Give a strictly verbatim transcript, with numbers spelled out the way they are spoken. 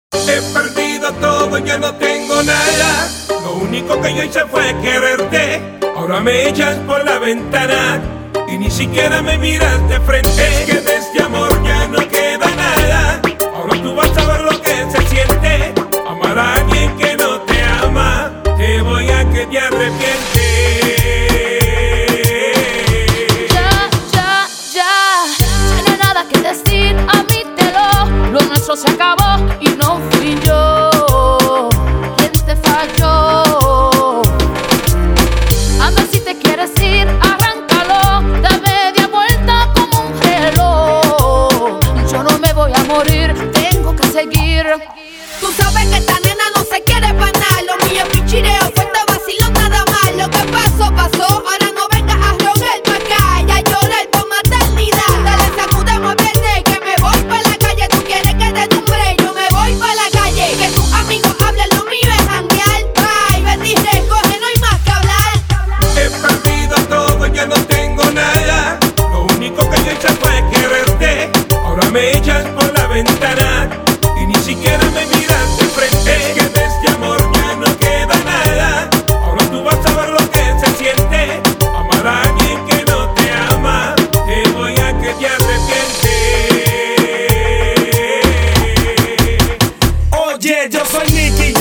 He perdido todo, ya no tengo nada. Lo único que yo hice fue quererte. Ahora me echas por la ventana y ni siquiera me miras de frente. Que de este amor ya no queda nada. Ahora tú vas a ver lo que se siente. Amar a alguien que no te ama. Te voy a que te arrepientes. Ya, ya, ya. No hay nada que decir, admítelo. Lo nuestro se acabó y no fui yo quien te falló. A ver si te quieres ir, arráncalo. Da media vuelta como un reloj. Yo no me voy a morir, tengo que seguir. Tú sabes que esta nena no se quiere pa' nada. Lo mío es pichireo, fue esta vacilón nada más. Lo que pasó, pasó, ahora no vengas a rogar pa' acá. Ya llorar por maternidad. Dale, sacudemos verde, que me voy pa' la calle. Tú quieres que te tumbre, yo me voy pa' la calle. Que tus amigos hablen, lo mío es janguear. Ay, ven y recoge, no hay más que hablar. He perdido todo, ya no tengo nada. Lo único que yo hice fue quererte. Ahora me echas por la ventana y ni siquiera me miras de frente. Que de este amor ya no queda nada. Ahora tú vas a ver lo que se siente. Amar a alguien que no te ama. Te voy a que te arrepientes. Oye, yo soy Nicky